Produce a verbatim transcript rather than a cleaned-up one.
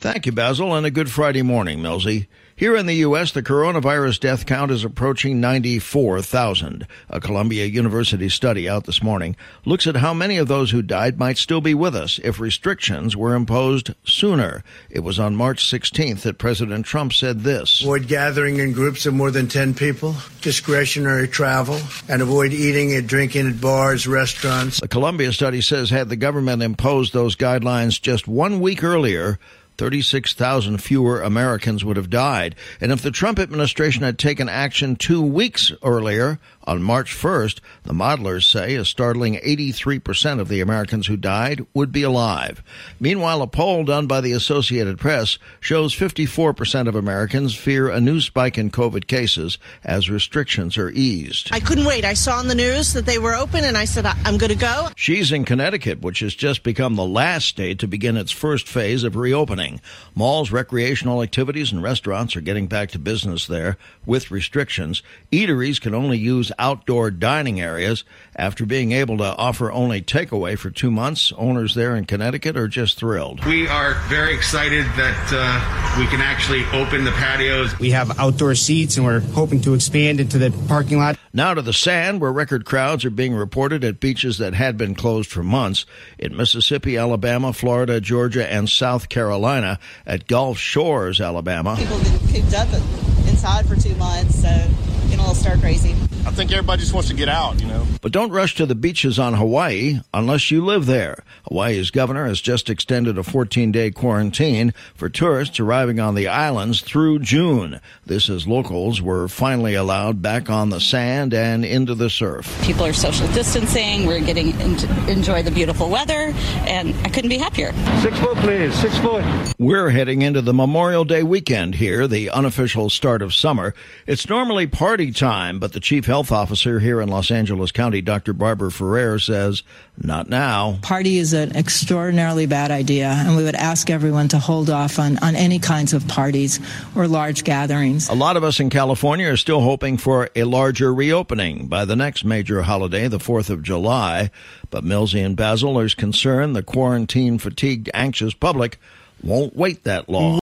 Thank you, Basil, and a good Friday morning, Millsy. Here in the U S, the coronavirus death count is approaching ninety-four thousand. A Columbia University study out this morning looks at how many of those who died might still be with us if restrictions were imposed sooner. It was on March sixteenth that President Trump said this. Avoid gathering in groups of more than ten people, discretionary travel, and avoid eating and drinking at bars, restaurants. The Columbia study says had the government imposed those guidelines just one week earlier, thirty-six thousand fewer Americans would have died. And if the Trump administration had taken action two weeks earlier, on March first, the modelers say a startling eighty-three percent of the Americans who died would be alive. Meanwhile, a poll done by the Associated Press shows fifty-four percent of Americans fear a new spike in COVID cases as restrictions are eased. I couldn't wait. I saw on the news that they were open, and I said, I'm going to go. She's in Connecticut, which has just become the last state to begin its first phase of reopening. Malls, recreational activities, and restaurants are getting back to business there with restrictions. Eateries can only use outdoor dining areas. After being able to offer only takeaway for two months, owners there in Connecticut are just thrilled. We are very excited that uh, we can actually open the patios. We have outdoor seats, and we're hoping to expand into the parking lot. Now to the sand, where record crowds are being reported at beaches that had been closed for months. In Mississippi, Alabama, Florida, Georgia, and South Carolina. At Gulf Shores, Alabama. People have been cooped up inside for two months, so getting a little stir crazy. I think everybody just wants to get out, you know. But don't rush to the beaches on Hawaii unless you live there. Hawaii's governor has just extended a fourteen-day quarantine for tourists arriving on the islands through June. This as locals were finally allowed back on the sand and into the surf. People are social distancing. We're getting to enjoy the beautiful weather, and I couldn't be happier. Six foot, please. Six foot. We're heading into the Memorial Day weekend here, the unofficial start of summer. It's normally party time, but the chief health officer here in Los Angeles County, Doctor Barbara Ferrer, says not now. Party is an extraordinarily bad idea, and we would ask everyone to hold off on, on any kinds of parties or large gatherings. A lot of us in California are still hoping for a larger reopening by the next major holiday, the fourth of July. But Millsy and Basil are concerned the quarantine-fatigued, anxious public won't wait that long.